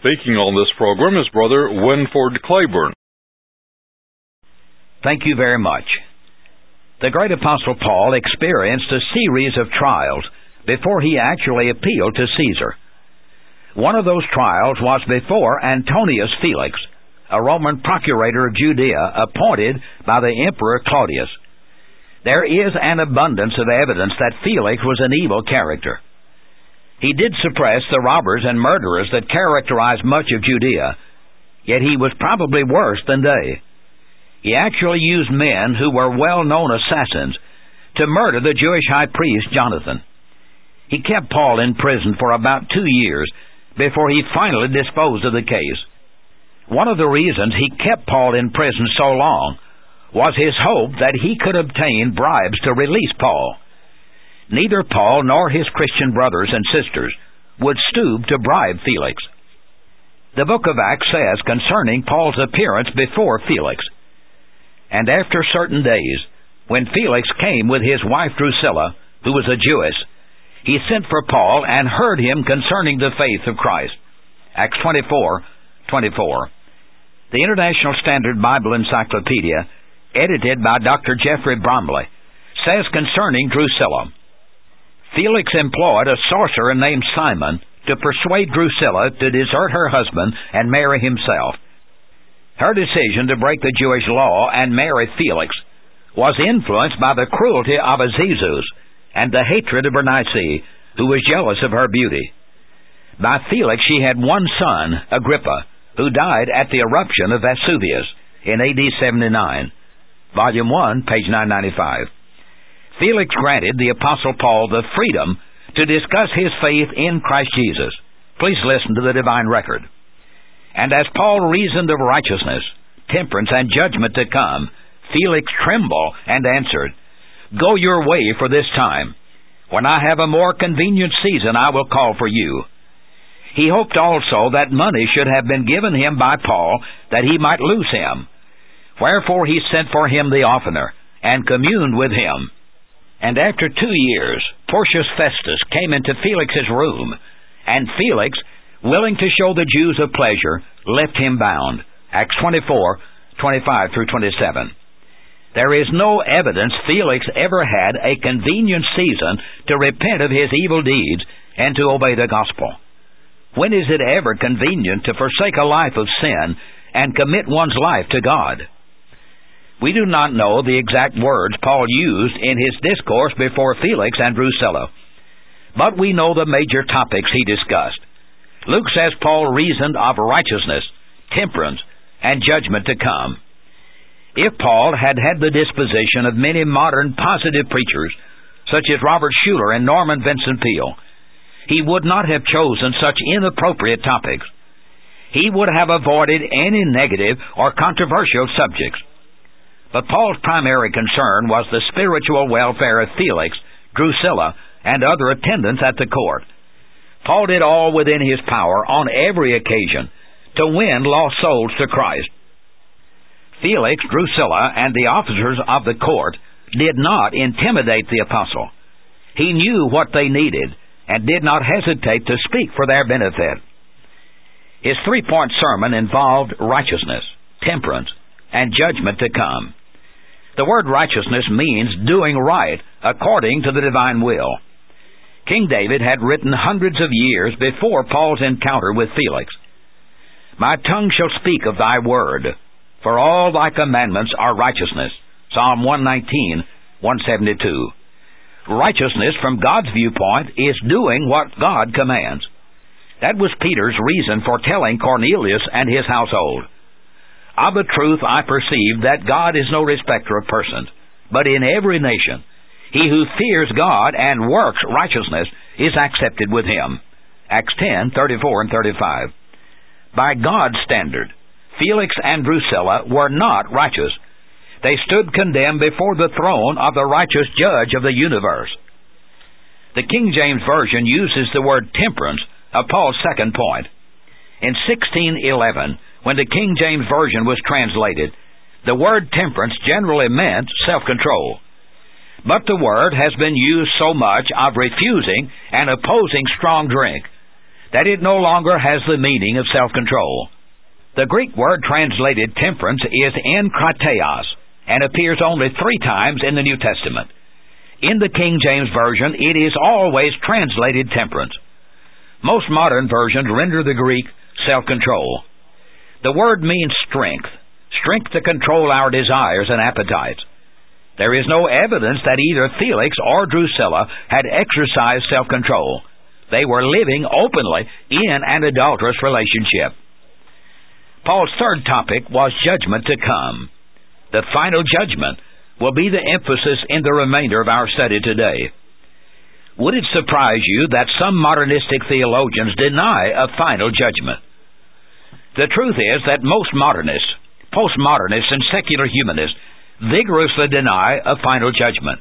Speaking on this program is Brother Winford Claiborne. Thank you very much. The great Apostle Paul experienced a series of trials before he actually appealed to Caesar. One of those trials was before Antonius Felix, a Roman procurator of Judea appointed by the Emperor Claudius. There is an abundance of evidence that Felix was an evil character. He did suppress the robbers and murderers that characterized much of Judea, yet he was probably worse than they. He actually used men who were well-known assassins to murder the Jewish high priest Jonathan. He kept Paul in prison for about 2 years before he finally disposed of the case. One of the reasons he kept Paul in prison so long was his hope that he could obtain bribes to release Paul. Neither Paul nor his Christian brothers and sisters would stoop to bribe Felix. The book of Acts says concerning Paul's appearance before Felix, "And after certain days, when Felix came with his wife Drusilla, who was a Jewess, he sent for Paul and heard him concerning the faith of Christ." Acts 24:24. The International Standard Bible Encyclopedia, edited by Dr. Jeffrey Bromley, says concerning Drusilla, "Felix employed a sorcerer named Simon to persuade Drusilla to desert her husband and marry himself. Her decision to break the Jewish law and marry Felix was influenced by the cruelty of Azizus and the hatred of Bernice, who was jealous of her beauty. By Felix she had one son, Agrippa, who died at the eruption of Vesuvius in AD 79. Volume 1, page 995. Felix granted the Apostle Paul the freedom to discuss his faith in Christ Jesus. Please listen to the divine record. "And as Paul reasoned of righteousness, temperance, and judgment to come, Felix trembled and answered, 'Go your way for this time. When I have a more convenient season, I will call for you.' He hoped also that money should have been given him by Paul, that he might loose him. Wherefore he sent for him the oftener, and communed with him. And after 2 years, Porcius Festus came into Felix's room, and Felix, willing to show the Jews a pleasure, left him bound." Acts 24:25-27. There is no evidence Felix ever had a convenient season to repent of his evil deeds and to obey the gospel. When is it ever convenient to forsake a life of sin and commit one's life to God? We do not know the exact words Paul used in his discourse before Felix and Drusilla, but we know the major topics he discussed. Luke says Paul reasoned of righteousness, temperance, and judgment to come. If Paul had had the disposition of many modern positive preachers, such as Robert Schuller and Norman Vincent Peale, he would not have chosen such inappropriate topics. He would have avoided any negative or controversial subjects. But Paul's primary concern was the spiritual welfare of Felix, Drusilla, and other attendants at the court. Paul did all within his power on every occasion to win lost souls to Christ. Felix, Drusilla, and the officers of the court did not intimidate the apostle. He knew what they needed and did not hesitate to speak for their benefit. His 3-point sermon involved righteousness, temperance, and judgment to come. The word righteousness means doing right according to the divine will. King David had written hundreds of years before Paul's encounter with Felix, "My tongue shall speak of thy word, for all thy commandments are righteousness." Psalm 119, 172. Righteousness from God's viewpoint is doing what God commands. That was Peter's reason for telling Cornelius and his household, "Of a truth I perceive that God is no respecter of persons, but in every nation he who fears God and works righteousness is accepted with him." Acts 10:34-35. By God's standard, Felix and Drusilla were not righteous. They stood condemned before the throne of the righteous judge of the universe. The King James Version uses the word temperance of Paul's second point. In 1611, when the King James Version was translated, the word temperance generally meant self-control. But the word has been used so much of refusing and opposing strong drink that it no longer has the meaning of self-control. The Greek word translated temperance is enkrateos, and appears only 3 times in the New Testament. In the King James Version, it is always translated temperance. Most modern versions render the Greek self-control. The word means strength to control our desires and appetites. There is no evidence that either Felix or Drusilla had exercised self-control. They were living openly in an adulterous relationship. Paul's third topic was judgment to come. The final judgment will be the emphasis in the remainder of our study today. Would it surprise you that some modernistic theologians deny a final judgment? The truth is that most modernists, postmodernists, and secular humanists vigorously deny a final judgment.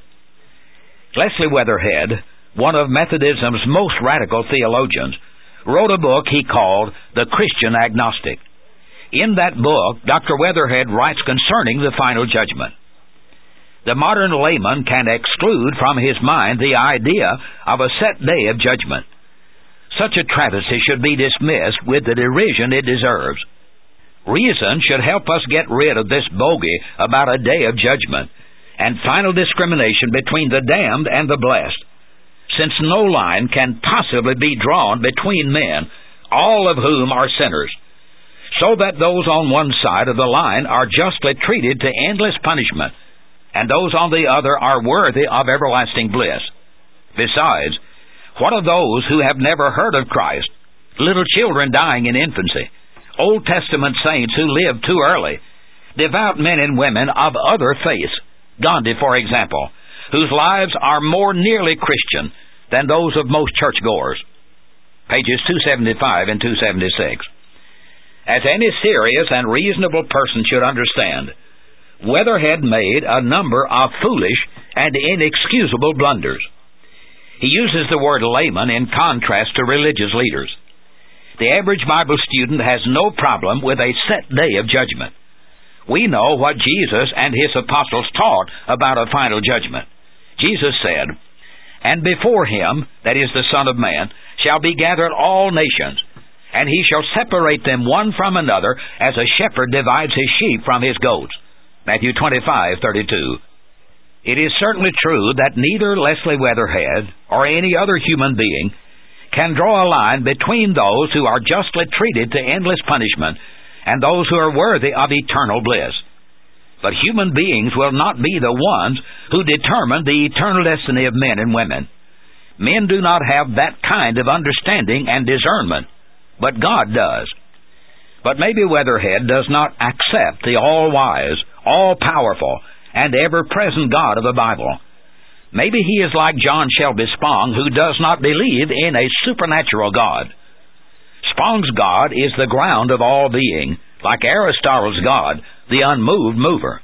Leslie Weatherhead, one of Methodism's most radical theologians, wrote a book he called The Christian Agnostic. In that book, Dr. Weatherhead writes concerning the final judgment. The modern layman can exclude from his mind the idea of a set day of judgment. Such a travesty should be dismissed with the derision it deserves. Reason should help us get rid of this bogey about a day of judgment and final discrimination between the damned and the blessed, since no line can possibly be drawn between men, all of whom are sinners, so that those on one side of the line are justly treated to endless punishment, and those on the other are worthy of everlasting bliss. Besides, what of those who have never heard of Christ, little children dying in infancy, Old Testament saints who lived too early, devout men and women of other faiths, Gandhi, for example, whose lives are more nearly Christian than those of most churchgoers? Pages 275 and 276. As any serious and reasonable person should understand, Weatherhead made a number of foolish and inexcusable blunders. He uses the word layman in contrast to religious leaders. The average Bible student has no problem with a set day of judgment. We know what Jesus and his apostles taught about a final judgment. Jesus said, "And before him, that is the Son of Man, shall be gathered all nations, and he shall separate them one from another, as a shepherd divides his sheep from his goats." Matthew 25:32. It is certainly true that neither Leslie Weatherhead or any other human being can draw a line between those who are justly treated to endless punishment and those who are worthy of eternal bliss. But human beings will not be the ones who determine the eternal destiny of men and women. Men do not have that kind of understanding and discernment, but God does. But maybe Weatherhead does not accept the all-wise, all-powerful, and ever-present God of the Bible. Maybe he is like John Shelby Spong, who does not believe in a supernatural God. Spong's God is the ground of all being, like Aristotle's God, the unmoved mover.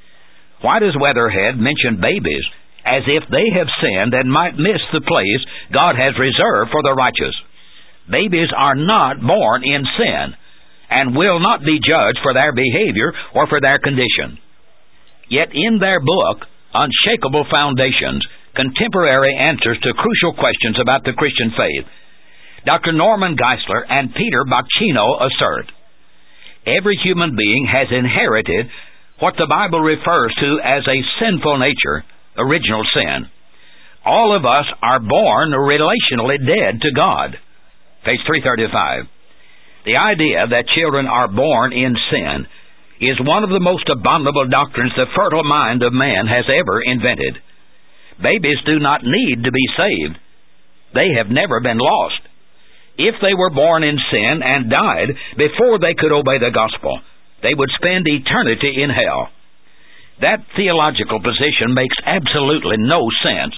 Why does Weatherhead mention babies as if they have sinned and might miss the place God has reserved for the righteous? Babies are not born in sin and will not be judged for their behavior or for their condition. Yet in their book, Unshakable Foundations, Contemporary Answers to Crucial Questions About the Christian Faith, Dr. Norman Geisler and Peter Bacchino assert, every human being has inherited what the Bible refers to as a sinful nature, original sin. All of us are born relationally dead to God. Page 335. The idea that children are born in sin is one of the most abominable doctrines the fertile mind of man has ever invented. Babies do not need to be saved. They have never been lost. If they were born in sin and died before they could obey the gospel, they would spend eternity in hell. That theological position makes absolutely no sense.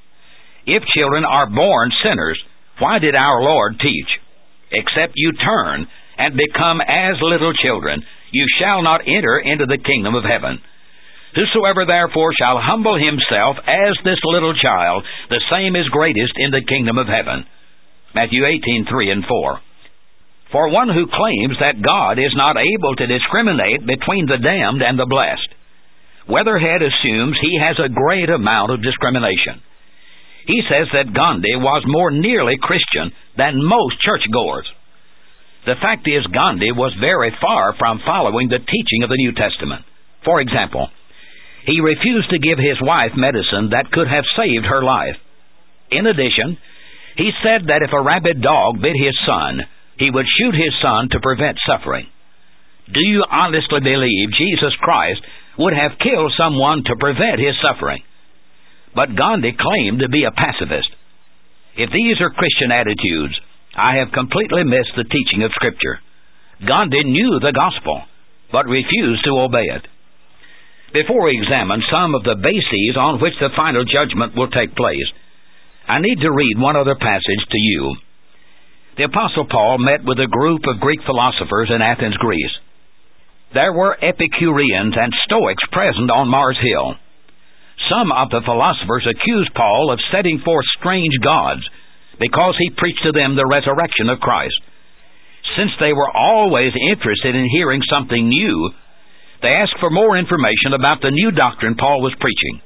If children are born sinners, why did our Lord teach, "Except you turn and become as little children, you shall not enter into the kingdom of heaven. Whosoever therefore shall humble himself as this little child, the same is greatest in the kingdom of heaven." Matthew 18:3 and 4. For one who claims that God is not able to discriminate between the damned and the blessed, Weatherhead assumes he has a great amount of discrimination. He says that Gandhi was more nearly Christian than most churchgoers. The fact is, Gandhi was very far from following the teaching of the New Testament. For example, he refused to give his wife medicine that could have saved her life. In addition, he said that if a rabid dog bit his son, he would shoot his son to prevent suffering. Do you honestly believe Jesus Christ would have killed someone to prevent his suffering? But Gandhi claimed to be a pacifist. If these are Christian attitudes, I have completely missed the teaching of Scripture. Gandhi knew the gospel, but refused to obey it. Before we examine some of the bases on which the final judgment will take place, I need to read one other passage to you. The Apostle Paul met with a group of Greek philosophers in Athens, Greece. There were Epicureans and Stoics present on Mars Hill. Some of the philosophers accused Paul of setting forth strange gods because he preached to them the resurrection of Christ. Since they were always interested in hearing something new, they asked for more information about the new doctrine Paul was preaching.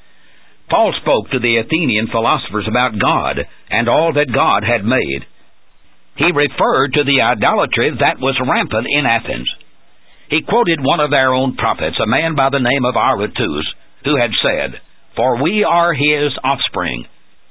Paul spoke to the Athenian philosophers about God and all that God had made. He referred to the idolatry that was rampant in Athens. He quoted one of their own prophets, a man by the name of Aratus, who had said, "For we are his offspring."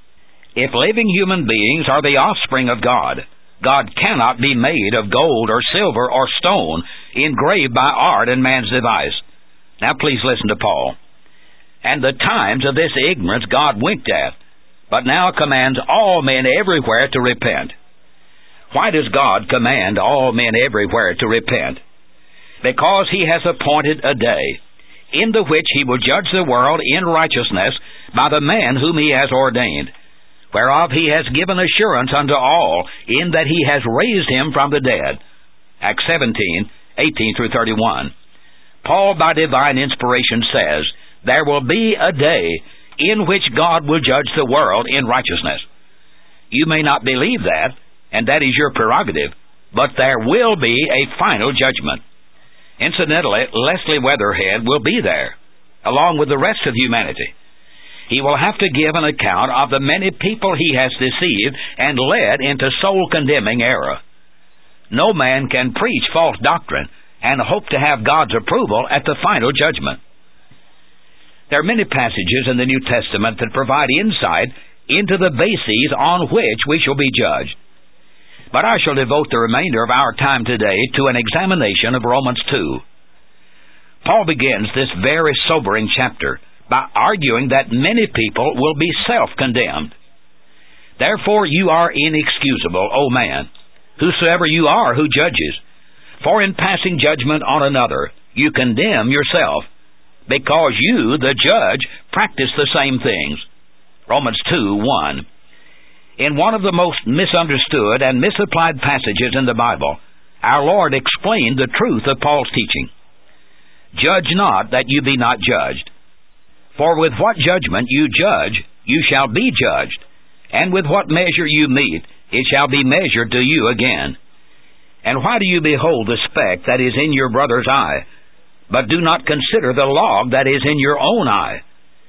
If living human beings are the offspring of God, God cannot be made of gold or silver or stone, engraved by art and man's device. Now please listen to Paul. "And the times of this ignorance God winked at, but now commands all men everywhere to repent." Why does God command all men everywhere to repent? Because he has appointed a day, in the which he will judge the world in righteousness by the man whom he has ordained, whereof he has given assurance unto all, in that he has raised him from the dead. Acts 17:18-31. Paul, by divine inspiration, says, there will be a day in which God will judge the world in righteousness. You may not believe that, and that is your prerogative, but there will be a final judgment. Incidentally, Leslie Weatherhead will be there, along with the rest of humanity. He will have to give an account of the many people he has deceived and led into soul-condemning error. No man can preach false doctrine and hope to have God's approval at the final judgment. There are many passages in the New Testament that provide insight into the bases on which we shall be judged. But I shall devote the remainder of our time today to an examination of Romans 2. Paul begins this very sobering chapter by arguing that many people will be self-condemned. Therefore you are inexcusable, O man, whosoever you are who judges. For in passing judgment on another, you condemn yourself, because you, the judge, practice the same things. Romans 2:1. In one of the most misunderstood and misapplied passages in the Bible, our Lord explained the truth of Paul's teaching. Judge not that you be not judged. For with what judgment you judge, you shall be judged, and with what measure you mete, it shall be measured to you again. And why do you behold the speck that is in your brother's eye, but do not consider the log that is in your own eye?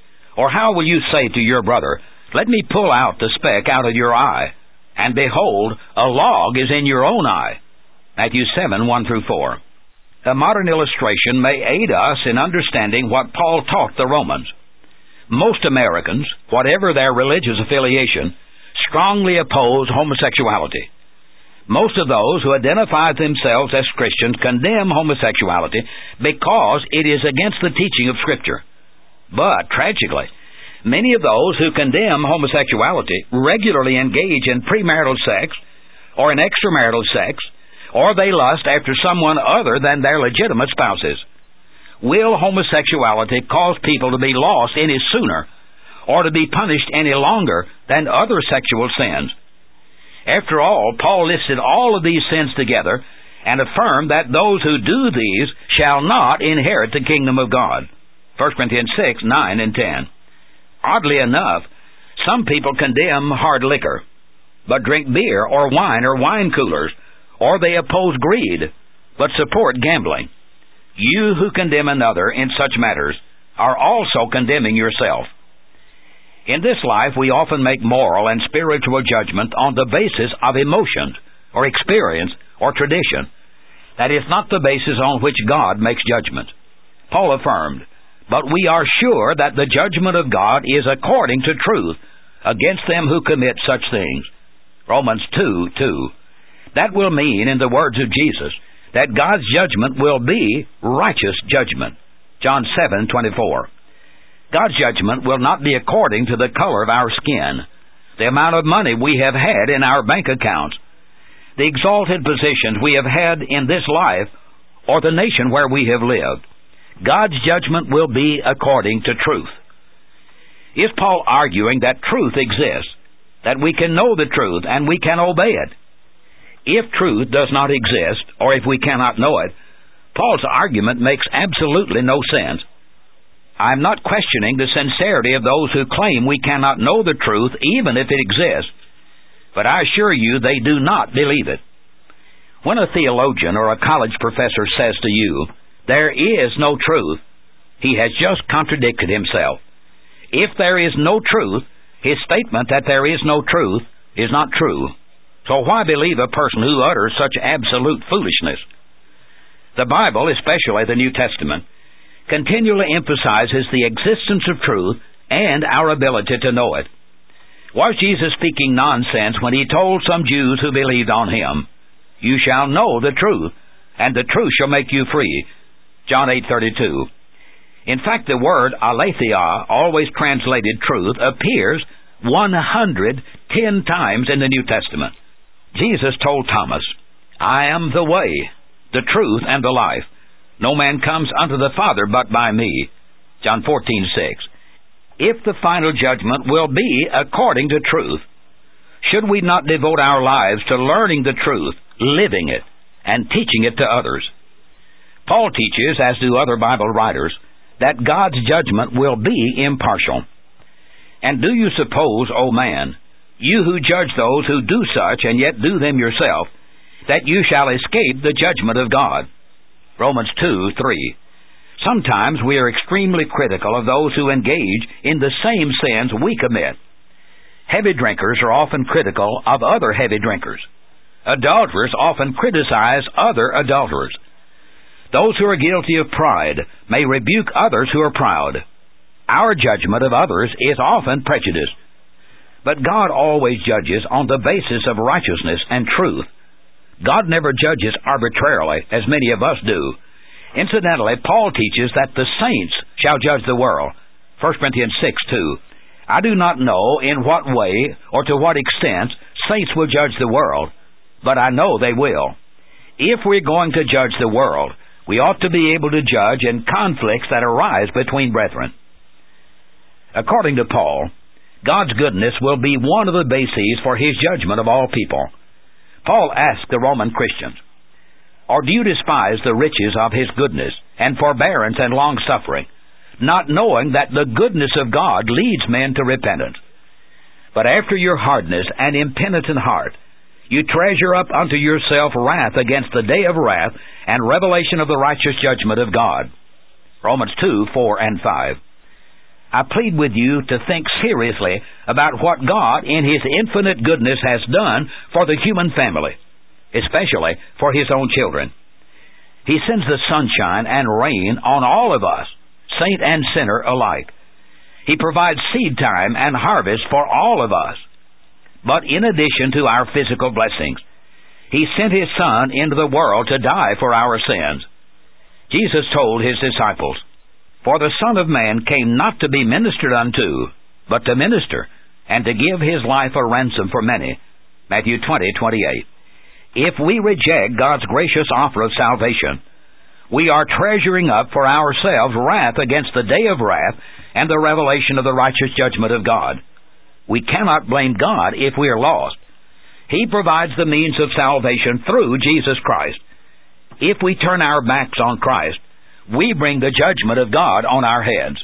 Or how will you say to your brother, let me pull out the speck out of your eye, and behold, a log is in your own eye? Matthew 7:1-4. A modern illustration may aid us in understanding what Paul taught the Romans. Most Americans, whatever their religious affiliation, strongly oppose homosexuality. Most of those who identify themselves as Christians condemn homosexuality because it is against the teaching of Scripture. But, tragically, many of those who condemn homosexuality regularly engage in premarital sex or in extramarital sex, or they lust after someone other than their legitimate spouses. Will homosexuality cause people to be lost any sooner or to be punished any longer than other sexual sins? After all, Paul listed all of these sins together and affirmed that those who do these shall not inherit the kingdom of God. 1 Corinthians 6:9-10. Oddly enough, some people condemn hard liquor, but drink beer or wine coolers, or they oppose greed, but support gambling. You who condemn another in such matters are also condemning yourself. In this life, we often make moral and spiritual judgment on the basis of emotions, or experience, or tradition. That is not the basis on which God makes judgment. Paul affirmed, "But we are sure that the judgment of God is according to truth against them who commit such things." Romans 2:2. That will mean, in the words of Jesus, that God's judgment will be righteous judgment. John 7:24. God's judgment will not be according to the color of our skin, the amount of money we have had in our bank accounts, the exalted positions we have had in this life, or the nation where we have lived. God's judgment will be according to truth. Is Paul arguing that truth exists, that we can know the truth and we can obey it? If truth does not exist, or if we cannot know it, Paul's argument makes absolutely no sense. I am not questioning the sincerity of those who claim we cannot know the truth even if it exists, but I assure you they do not believe it. When a theologian or a college professor says to you, "There is no truth," he has just contradicted himself. If there is no truth, his statement that there is no truth is not true. So why believe a person who utters such absolute foolishness? The Bible, especially the New Testament, continually emphasizes the existence of truth and our ability to know it. Was Jesus speaking nonsense when he told some Jews who believed on him, "You shall know the truth, and the truth shall make you free"? John 8:32. In fact, the word aletheia, always translated truth, appears 110 times in the New Testament. Jesus told Thomas, "I am the way, the truth, and the life. No man comes unto the Father but by me." John 14:6. If the final judgment will be according to truth, should we not devote our lives to learning the truth, living it, and teaching it to others? Paul teaches, as do other Bible writers, that God's judgment will be impartial. And do you suppose, O man, you who judge those who do such and yet do them yourself, that you shall escape the judgment of God? Romans 2:3. Sometimes we are extremely critical of those who engage in the same sins we commit. Heavy drinkers are often critical of other heavy drinkers. Adulterers often criticize other adulterers. Those who are guilty of pride may rebuke others who are proud. Our judgment of others is often prejudiced. But God always judges on the basis of righteousness and truth. God never judges arbitrarily, as many of us do. Incidentally, Paul teaches that the saints shall judge the world. 1 Corinthians 6:2. I do not know in what way or to what extent saints will judge the world, but I know they will. If we're going to judge the world, we ought to be able to judge in conflicts that arise between brethren. According to Paul, God's goodness will be one of the bases for His judgment of all people. Paul asked the Roman Christians, "Or do you despise the riches of His goodness and forbearance and long-suffering, not knowing that the goodness of God leads men to repentance? But after your hardness and impenitent heart, you treasure up unto yourself wrath against the day of wrath and revelation of the righteous judgment of God." Romans 2:4 and 5. I plead with you to think seriously about what God in His infinite goodness has done for the human family, especially for His own children. He sends the sunshine and rain on all of us, saint and sinner alike. He provides seed time and harvest for all of us. But in addition to our physical blessings, He sent His Son into the world to die for our sins. Jesus told His disciples, "For the Son of Man came not to be ministered unto, but to minister, and to give His life a ransom for many." Matthew 20:28. If we reject God's gracious offer of salvation, we are treasuring up for ourselves wrath against the day of wrath and the revelation of the righteous judgment of God. We cannot blame God if we are lost. He provides the means of salvation through Jesus Christ. If we turn our backs on Christ, we bring the judgment of God on our heads.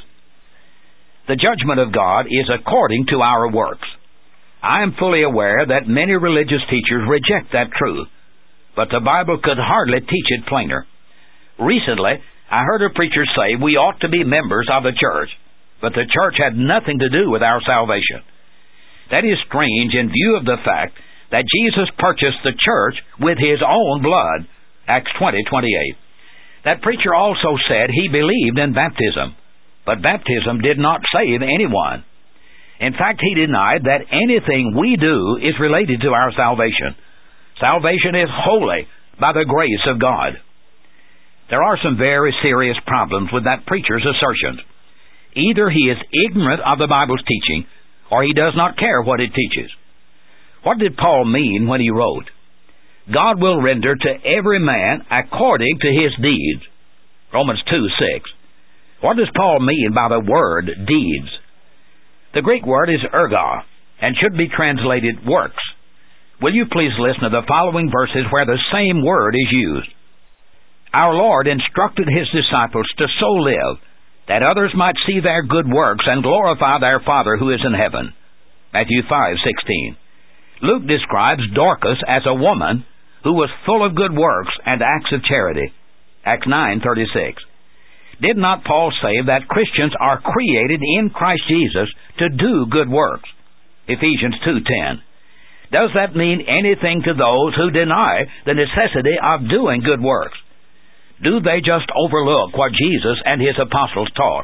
The judgment of God is according to our works. I am fully aware that many religious teachers reject that truth, but the Bible could hardly teach it plainer. Recently, I heard a preacher say we ought to be members of the church. but the church had nothing to do with our salvation. That is strange in view of the fact that Jesus purchased the church with His own blood, Acts 20:28. That preacher also said he believed in baptism, but baptism did not save anyone. In fact, he denied that anything we do is related to our salvation. Salvation is wholly by the grace of God. There are some very serious problems with that preacher's assertions. Either he is ignorant of the Bible's teaching, or he does not care what it teaches. What did Paul mean when he wrote, God will render to every man according to his deeds? Romans 2:6. What does Paul mean by the word deeds? The Greek word is erga, and should be translated works. Will you please listen to the following verses where the same word is used? Our Lord instructed His disciples to so live that others might see their good works and glorify their Father who is in heaven. Matthew 5:16. Luke describes Dorcas as a woman who was full of good works and acts of charity. Acts 9:36. Did not Paul say that Christians are created in Christ Jesus to do good works? Ephesians 2:10. Does that mean anything to those who deny the necessity of doing good works? Do they just overlook what Jesus and His apostles taught?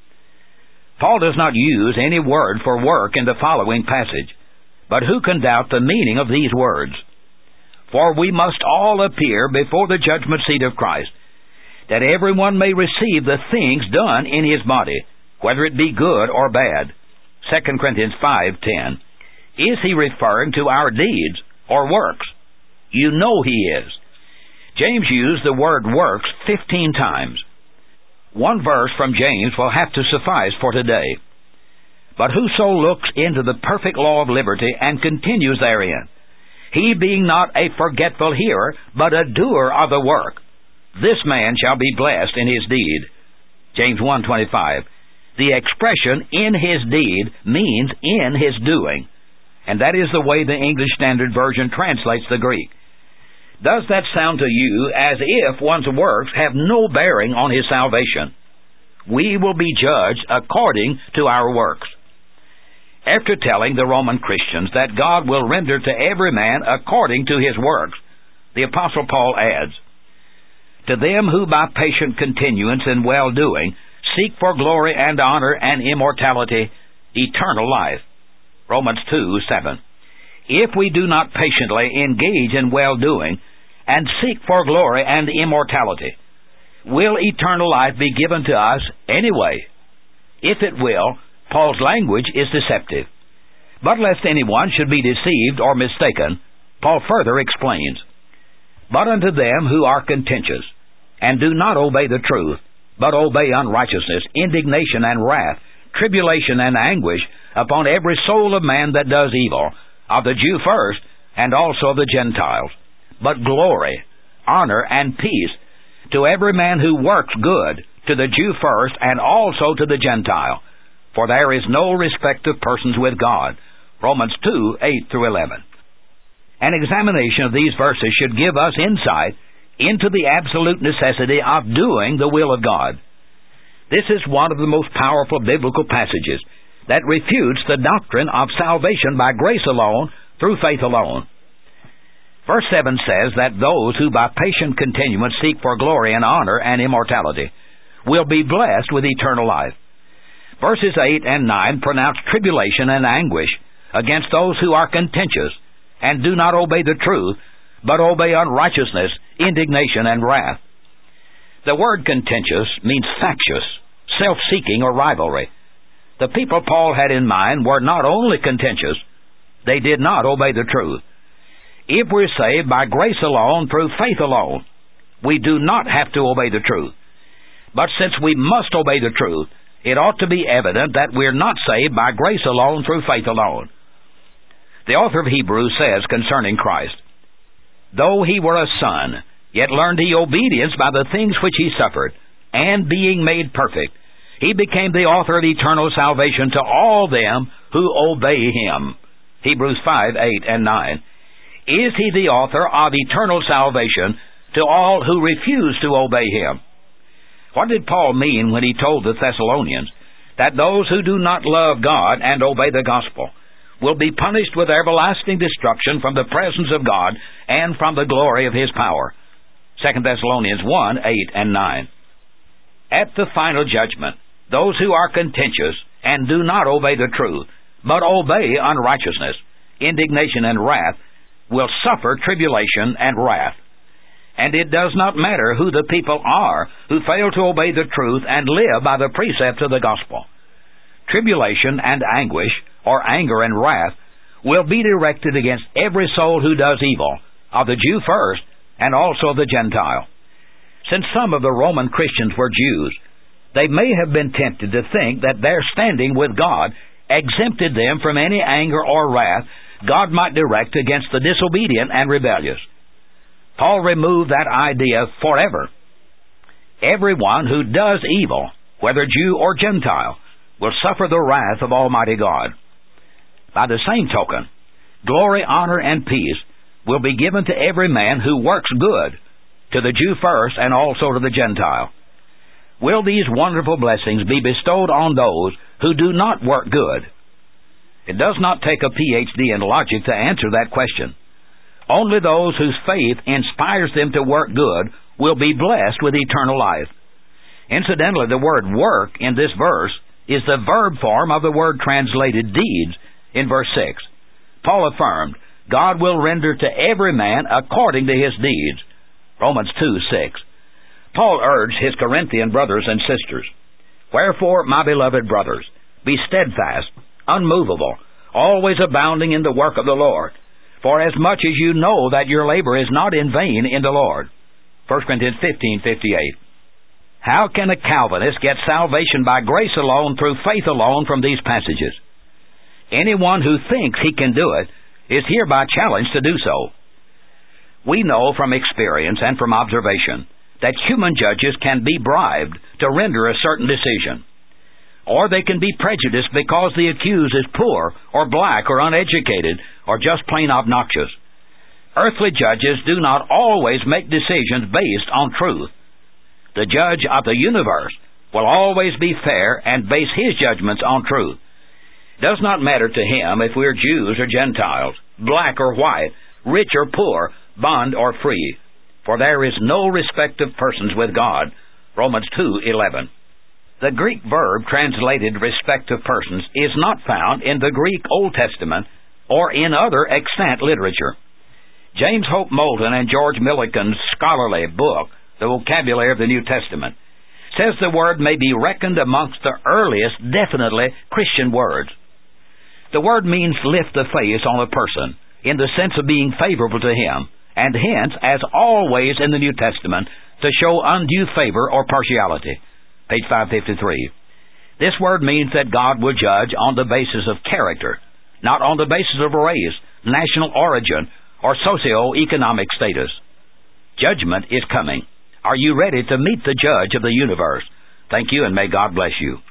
Paul does not use any word for work in the following passage, but who can doubt the meaning of these words? For we must all appear before the judgment seat of Christ, that everyone may receive the things done in his body, whether it be good or bad. 2 Corinthians 5:10. Is he referring to our deeds or works? You know he is. James used the word works 15 times. One verse from James will have to suffice for today. But whoso looks into the perfect law of liberty and continues therein, he being not a forgetful hearer, but a doer of the work, this man shall be blessed in his deed. James 1:25. The expression in his deed means in his doing, and that is the way the English Standard Version translates the Greek. Does that sound to you as if one's works have no bearing on his salvation? We will be judged according to our works. After telling the Roman Christians that God will render to every man according to his works, the Apostle Paul adds, to them who by patient continuance in well-doing seek for glory and honor and immortality, eternal life. Romans 2:7. If we do not patiently engage in well-doing and seek for glory and immortality, will eternal life be given to us anyway? If it will, Paul's language is deceptive. But lest anyone should be deceived or mistaken, Paul further explains, but unto them who are contentious, and do not obey the truth, but obey unrighteousness, indignation and wrath, tribulation and anguish upon every soul of man that does evil, of the Jew first, and also of the Gentiles. But glory, honor, and peace to every man who works good, to the Jew first, and also to the Gentile. For there is no respect of persons with God. Romans 2:8-11. An examination of these verses should give us insight into the absolute necessity of doing the will of God. This is one of the most powerful biblical passages that refutes the doctrine of salvation by grace alone, through faith alone. Verse 7 says that those who by patient continuance seek for glory and honor and immortality will be blessed with eternal life. Verses 8 and 9 pronounce tribulation and anguish against those who are contentious and do not obey the truth, but obey unrighteousness, indignation, and wrath. The word contentious means factious, self-seeking, or rivalry. The people Paul had in mind were not only contentious, they did not obey the truth. If we're saved by grace alone, through faith alone, we do not have to obey the truth. But since we must obey the truth, it ought to be evident that we're not saved by grace alone, through faith alone. The author of Hebrews says concerning Christ, though he were a son, yet learned he obedience by the things which he suffered, and being made perfect, he became the author of eternal salvation to all them who obey him. Hebrews 5:8 and 9. Is he the author of eternal salvation to all who refuse to obey him? What did Paul mean when he told the Thessalonians that those who do not love God and obey the gospel will be punished with everlasting destruction from the presence of God and from the glory of His power. 2 Thessalonians 1, 8 and 9. At the final judgment, those who are contentious and do not obey the truth, but obey unrighteousness, indignation, and wrath, will suffer tribulation and wrath. And it does not matter who the people are who fail to obey the truth and live by the precepts of the gospel. Tribulation and anguish, or anger and wrath, will be directed against every soul who does evil, of the Jew first, and also of the Gentile. Since some of the Roman Christians were Jews, they may have been tempted to think that their standing with God exempted them from any anger or wrath God might direct against the disobedient and rebellious. Paul removed that idea forever. Everyone who does evil, whether Jew or Gentile, will suffer the wrath of Almighty God. By the same token, glory, honor, and peace will be given to every man who works good, to the Jew first and also to the Gentile. Will these wonderful blessings be bestowed on those who do not work good? It does not take a Ph.D. in logic to answer that question. Only those whose faith inspires them to work good will be blessed with eternal life. Incidentally, the word work in this verse is the verb form of the word translated deeds in verse 6. Paul affirmed, God will render to every man according to his deeds. Romans 2:6. Paul urged his Corinthian brothers and sisters, Wherefore, my beloved brothers, be steadfast, unmovable, always abounding in the work of the Lord, for as much as you know that your labor is not in vain in the Lord. 1 Corinthians 15:58. How can a Calvinist get salvation by grace alone, through faith alone, from these passages? Anyone who thinks he can do it is hereby challenged to do so. We know from experience and from observation that human judges can be bribed to render a certain decision. Or they can be prejudiced because the accused is poor or black or uneducated or just plain obnoxious. Earthly judges do not always make decisions based on truth. The judge of the universe will always be fair and base his judgments on truth. It does not matter to him if we're Jews or Gentiles, black or white, rich or poor, bond or free, for there is no respect of persons with God. Romans 2:11. The Greek verb translated respect of persons is not found in the Greek Old Testament or in other extant literature. James Hope Moulton and George Milliken's scholarly book, The Vocabulary of the New Testament, says the word may be reckoned amongst the earliest definitely Christian words. The word means lift the face on a person in the sense of being favorable to him, and hence, as always in the New Testament, to show undue favor or partiality. Page 553. This word means that God will judge on the basis of character, not on the basis of race, national origin, or socio-economic status. Judgment is coming. Are you ready to meet the judge of the universe? Thank you, and may God bless you.